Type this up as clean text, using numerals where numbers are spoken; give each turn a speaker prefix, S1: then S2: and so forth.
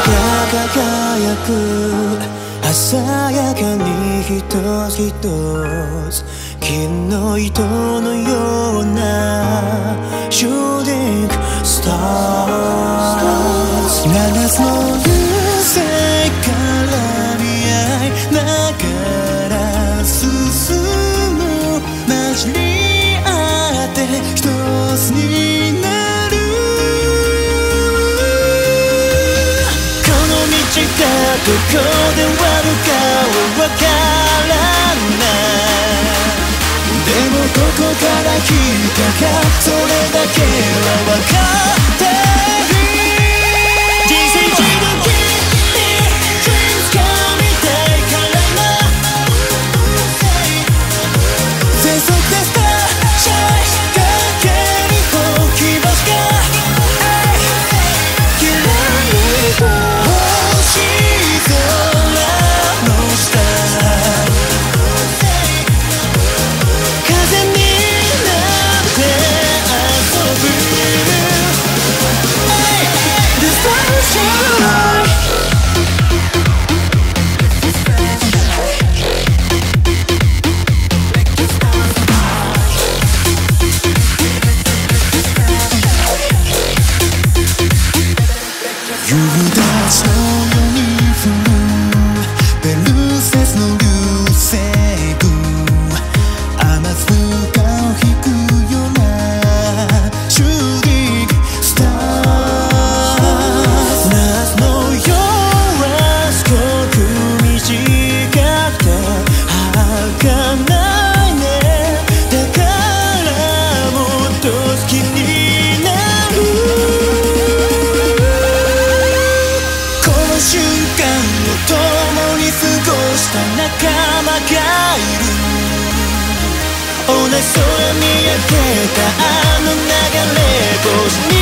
S1: 輝く朝やかに一つ一つ金の糸のようなシューティングスター七つの流星から見合いながら進む混じり合って一つになるこの道がどこで終わるかはわからないでもここから来たかそれだけは分かっている人生一度きり Dreams が見たいからな全速でスターシャイかけにほうき星が嫌いと星空の下風になって遊ぶ The sunshine夕立のように降るペルセスの流星群甘酸っぱを引くようなシューティングスター夏の夜はすごく短くて儚いねだからもっと好きになるこの瞬間を共に過ごした仲間がいる同じ空見上げたあの流れ星に